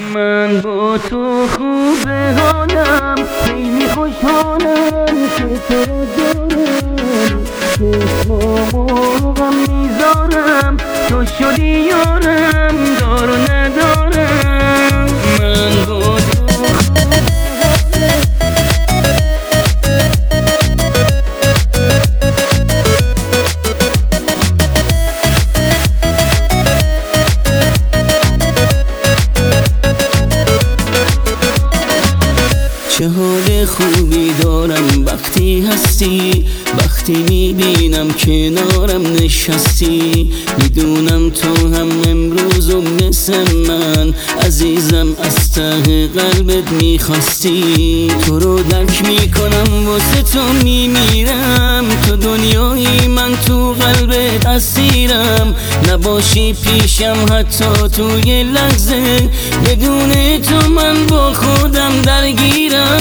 من با تو خوب حالم، خیلی خوشحالم که تو رو دارم. چشمامو غم میذارم، تو شدی یارم، دار و ندارم. من با تو چه حال خوبی دارم وقتی هستی، وقتی میبینم کنارم نشستی. میدونم تو هم امروز و مثل من عزیزم از ته قلبت میخواستی. تو رو درک میکنم واسه تو میمیرم، تو دنیایی من تو قلبت اسیرم. نباشی پیشم حتی توی لحظه، بدون تو من با خودم درگیرم.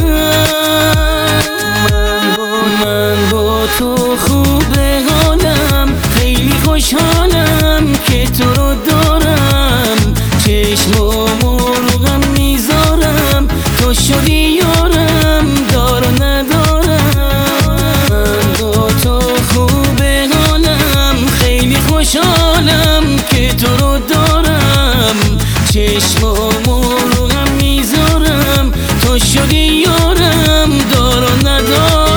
من با تو خوب حالم، خیلی خوشحالم که تو رو دارم. چشمامو رو غم میذارم، تو شدی یارم، دار و ندارم. من با تو خوب حالم، خیلی خوشحالم که تو رو دارم. چشمامو رو غم میذارم، تو شدی یارم، دار و ندارم.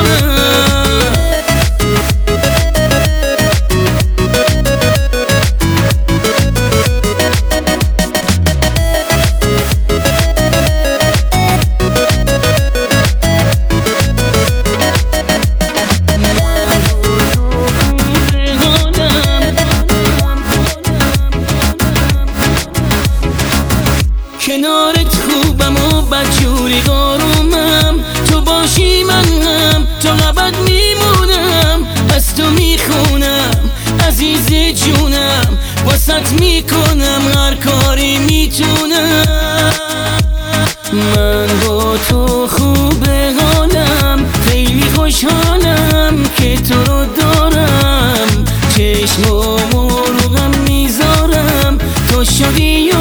کنارت خوبم و بدجوری قارومم، تو باشی من هم تا ابد میمونم. از تو میخونم عزیز جونم، واسط میکنم هر کاری میتونم. من با تو خوب حالم، خیلی خوشحالم که تو رو دارم. چشمامو رو غم میذارم، تو شدی